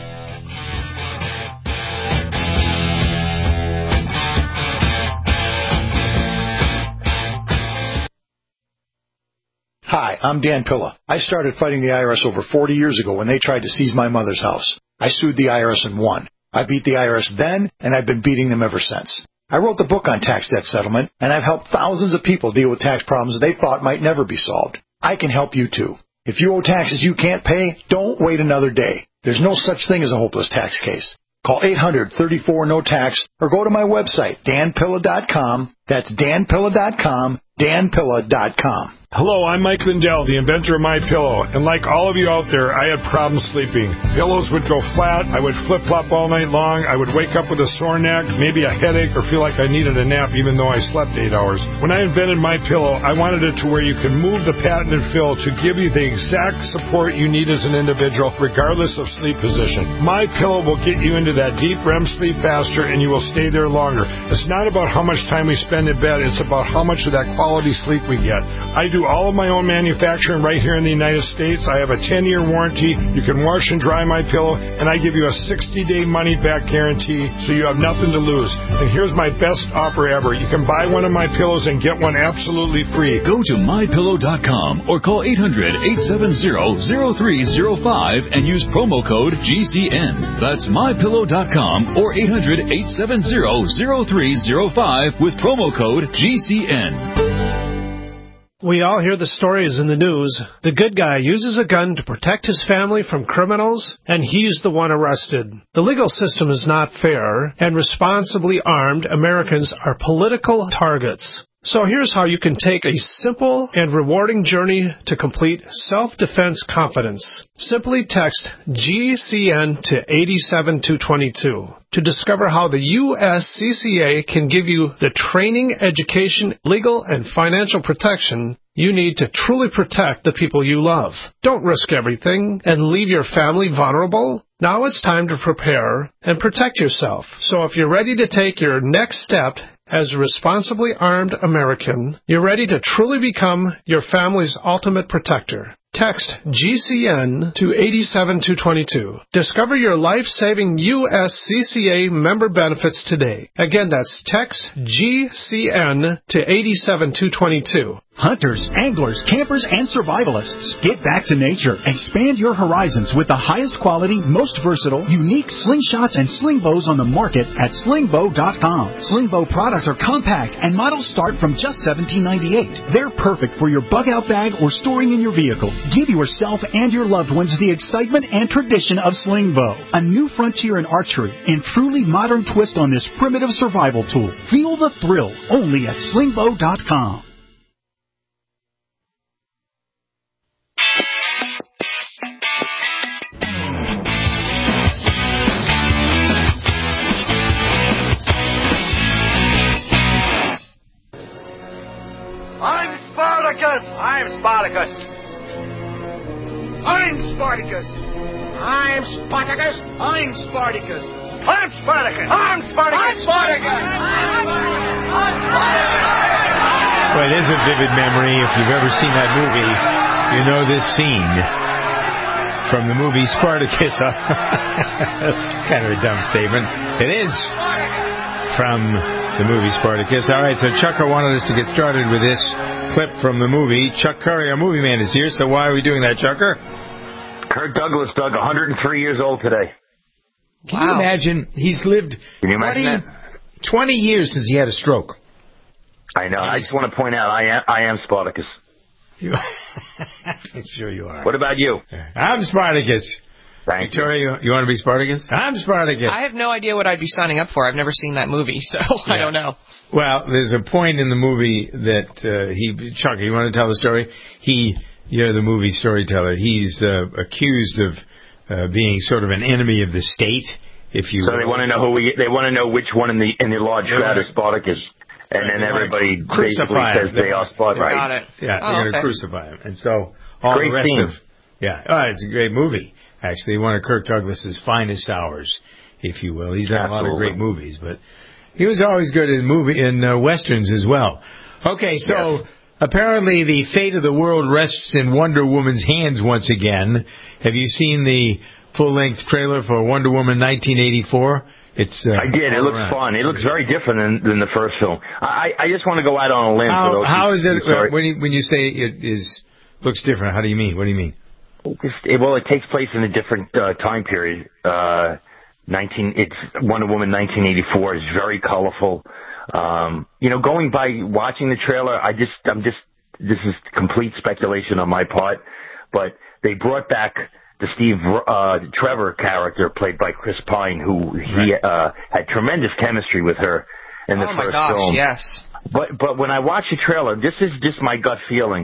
Hi, I'm Dan Pilla. I started fighting the I R S over forty years ago when they tried to seize my mother's house. I sued the I R S and won. I beat the I R S then, and I've been beating them ever since. I wrote the book on tax debt settlement, and I've helped thousands of people deal with tax problems they thought might never be solved. I can help you too. If you owe taxes you can't pay, don't wait another day. There's no such thing as a hopeless tax case. Call eight hundred, thirty-four, no tax or go to my website, dan pilla dot com. That's dan pilla dot com, dan pilla dot com. Hello, I'm Mike Lindell, the inventor of MyPillow, and like all of you out there, I had problems sleeping. Pillows would go flat, I would flip-flop all night long, I would wake up with a sore neck, maybe a headache, or feel like I needed a nap even though I slept eight hours. When I invented MyPillow, I wanted it to where you can move the patented fill to give you the exact support you need as an individual, regardless of sleep position. MyPillow will get you into that deep R E M sleep faster, and you will stay there longer. It's not about how much time we spend in bed, it's about how much of that quality sleep we get. I do all of my own manufacturing right here in the United States. I have a ten-year warranty. You can wash and dry MyPillow, and I give you a sixty-day money-back guarantee, so you have nothing to lose. And here's my best offer ever. You can buy one of my pillows and get one absolutely free. Go to my pillow dot com or call eight hundred, eight seven zero, zero three zero five and use promo code G C N. That's my pillow dot com or eight hundred, eight seven zero, zero three zero five with promo code G C N. We all hear the stories in the news. The good guy uses a gun to protect his family from criminals, and he's the one arrested. The legal system is not fair, and responsibly armed Americans are political targets. So here's how you can take a simple and rewarding journey to complete self-defense confidence. Simply text G C N to eight seven two two two to discover how the U S C C A can give you the training, education, legal, and financial protection you need to truly protect the people you love. Don't risk everything and leave your family vulnerable. Now it's time to prepare and protect yourself. So if you're ready to take your next step as a responsibly armed American, you're ready to truly become your family's ultimate protector. Text G C N to eight seven two two two. Discover your life-saving U S C C A member benefits today. Again, that's text G C N to eight seven two two two. Hunters, anglers, campers, and survivalists, get back to nature. Expand your horizons with the highest quality, most versatile, unique slingshots and sling bows on the market at sling bow dot com. Sling bow products are compact and models start from just seventeen ninety-eight. They're perfect for your bug-out bag or storing in your vehicle. Give yourself and your loved ones the excitement and tradition of sling bow, a new frontier in archery and truly modern twist on this primitive survival tool. Feel the thrill only at sling bow dot com. I'm Spartacus! I'm Spartacus! I'm Spartacus! I'm Spartacus! I'm Spartacus! I'm Spartacus! I'm Spartacus! I'm Spartacus! I'm Spartacus! Well, it is a vivid memory. If you've ever seen that movie, you know this scene from the movie Spartacus. Kind of a dumb statement. It is from the movie Spartacus. All right, so Chucker wanted us to get started with this clip from the movie. Chuck Curry, our movie man, is here, so why are we doing that, Chucker? Kirk Douglas, Doug, one hundred three years old today. Can wow. you imagine? He's lived Can you imagine twenty, that? twenty years since he had a stroke. I know. I just want to point out, I am, I am Spartacus. You, I'm sure you are. What about you? I'm Spartacus. Thank Victoria, you. you, you want to be Spartacus? I'm Spartacus. I have no idea what I'd be signing up for. I've never seen that movie, so yeah. I don't know. Well, there's a point in the movie that uh, he, Chuck, you want to tell the story? He, you're the movie storyteller. He's uh, accused of uh, being sort of an enemy of the state, if you. So will. they want to know who we. They want to know which one in the in the large crowd is Spartacus, and right. then everybody basically says they are Spartacus. Right. Got it. Yeah, oh, they're going to okay. crucify him, and so all great the rest scene. of. Yeah, oh, it's a great movie. Actually, one of Kirk Douglas's finest hours, if you will. He's done Absolutely. a lot of great movies, but he was always good in movie in uh, westerns as well. Okay, so yes. apparently the fate of the world rests in Wonder Woman's hands once again. Have you seen the full-length trailer for Wonder Woman nineteen eighty-four? It's. Uh, I did. It looks around. fun. It looks very different than, than the first film. I, I just want to go out on a limb. How, for those how who, is it uh, when you, when you say it is looks different? How do you mean? What do you mean? It, well, it takes place in a different uh, time period. Uh, nineteen, it's Wonder Woman nineteen eighty-four is very colorful. Um, you know, going by watching the trailer, I just, I'm just, this is complete speculation on my part, but they brought back the Steve uh, Trevor character played by Chris Pine, who he uh, had tremendous chemistry with her in the oh first my gosh, film. Yes. But but when I watch the trailer, this is just my gut feeling.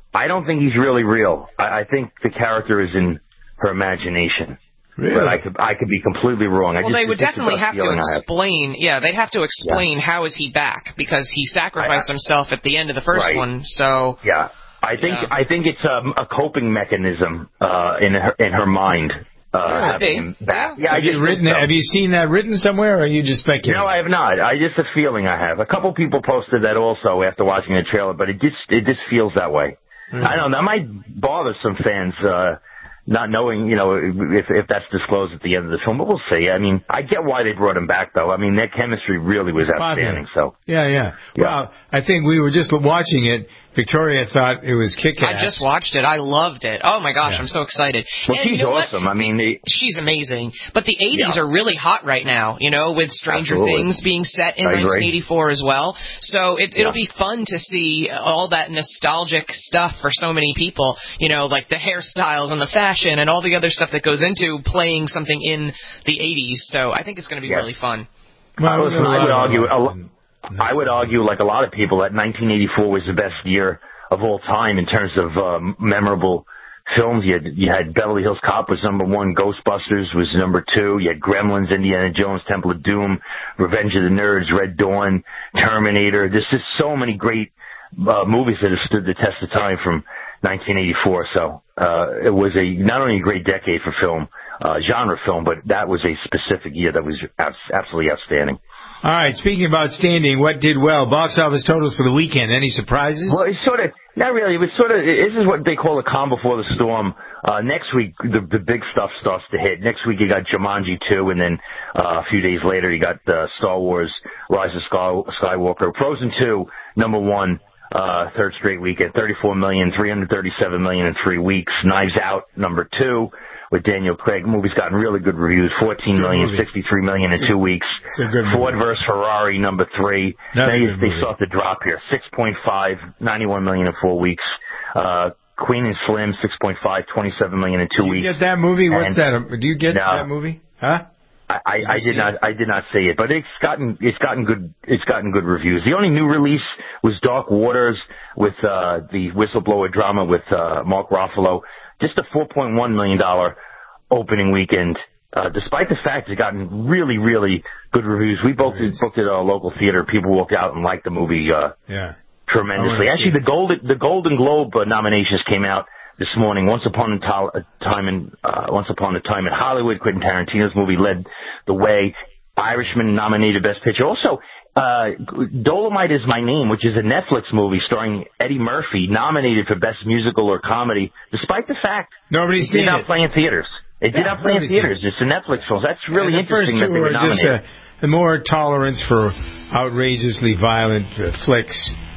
I don't think he's really real. I, I think the character is in her imagination. Really? But I could I could be completely wrong. I well, just, they would definitely have to explain. Have. Yeah, they'd have to explain yeah. how is he back, because he sacrificed I, himself at the end of the first right. one. So yeah, I think yeah. I think it's a, a coping mechanism uh, in her in her mind. Uh, having him back. Yeah, have I you written? so. Have you seen that written somewhere, or are you just speculating? No, I have not. I just a feeling I have. A couple people posted that also after watching the trailer, but it just it just feels that way. Mm-hmm. I don't know. That might bother some fans, uh, not knowing, you know, if if that's disclosed at the end of the film. But we'll see. I mean, I get why they brought him back, though. I mean, their chemistry really was outstanding. So yeah, yeah. yeah. Well, I think we were just watching it. Victoria thought it was kick-ass. I just watched it. I loved it. Oh, my gosh, yeah. I'm so excited. Well, and she's you know awesome. What? I mean... They, she's amazing. But the eighties yeah. are really hot right now, you know, with Stranger Absolutely. Things being set in I nineteen eighty-four agree. as well. So it, it'll yeah. be fun to see all that nostalgic stuff for so many people, you know, like the hairstyles and the fashion and all the other stuff that goes into playing something in the eighties. So I think it's going to be yeah. really fun. Well, listen, I would argue... A lo- I would argue, like a lot of people, that nineteen eighty-four was the best year of all time in terms of um, memorable films. You had, you had Beverly Hills Cop was number one, Ghostbusters was number two, you had Gremlins, Indiana Jones, Temple of Doom, Revenge of the Nerds, Red Dawn, Terminator. There's just so many great uh, movies that have stood the test of time from nineteen eighty-four. So uh, it was a not only a great decade for film, uh, genre film, but that was a specific year that was absolutely outstanding. All right, speaking about standing, what did well? Box office totals for the weekend. Any surprises? Well, it's sort of, not really. It was sort of, this is what they call a calm before the storm. Uh, next week, the, the big stuff starts to hit. Next week, you got Jumanji two, and then uh, a few days later, you got uh, Star Wars, Rise of Sky, Skywalker. Frozen two, number one, uh, third straight weekend, thirty-four million, three hundred thirty-seven million in three weeks. Knives Out, number two, with Daniel Craig. The movie's gotten really good reviews, fourteen million, sixty-three million in two weeks. Ford versus Ferrari, number three. Now you, they start to drop here. six point five, ninety-one million in four weeks. Uh, Queen and Slim, six point five, twenty-seven million in two Do you weeks. get that movie? What's and, that? Do you get no, that movie? Huh? I, I, I did not. I did not see it, but it's gotten it's gotten good. It's gotten good reviews. The only new release was Dark Waters with uh, the whistleblower drama with uh, Mark Ruffalo. Just a four point one million dollar opening weekend. Uh, despite the fact it's gotten really, really good reviews. We both did, booked it at our local theater. People walked out and liked the movie uh, yeah. tremendously. Actually, the Golden the Golden Globe uh, nominations came out this morning. Once Upon a Time in uh, Once Upon a Time in Hollywood, Quentin Tarantino's movie led the way. Irishman nominated Best Picture. Also, uh, Dolomite Is My Name, which is a Netflix movie starring Eddie Murphy, nominated for Best Musical or Comedy, despite the fact nobody's it did not play in theaters. It did yeah, not play in theaters. It's a Netflix film. That's really yeah, the interesting first two that they were are just nominated. uh, the more tolerance for outrageously violent uh, flicks.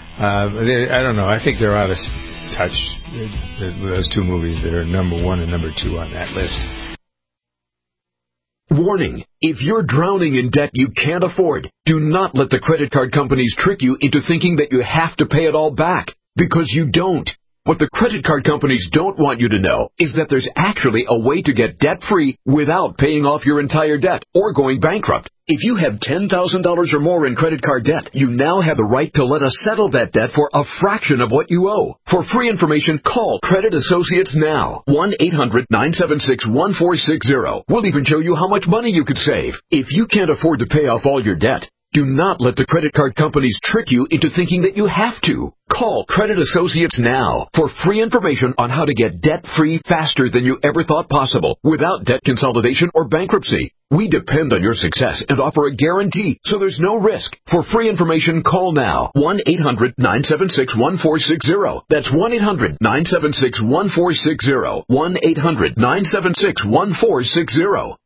Uh, I don't know. I think they're out of touch. Those two movies that are number one and number two on that list. Warning. If you're drowning in debt you can't afford, do not let the credit card companies trick you into thinking that you have to pay it all back, because you don't. What the credit card companies don't want you to know is that there's actually a way to get debt-free without paying off your entire debt or going bankrupt. If you have ten thousand dollars or more in credit card debt, you now have the right to let us settle that debt for a fraction of what you owe. For free information, call Credit Associates now. one eight hundred nine seven six one four six zero. We'll even show you how much money you could save. If you can't afford to pay off all your debt, do not let the credit card companies trick you into thinking that you have to. Call Credit Associates now for free information on how to get debt-free faster than you ever thought possible without debt consolidation or bankruptcy. We depend on your success and offer a guarantee, so there's no risk. For free information, call now. one eight hundred nine seven six one four six zero. That's one eight hundred nine seven six one four six zero. one eight hundred nine seven six one four six zero.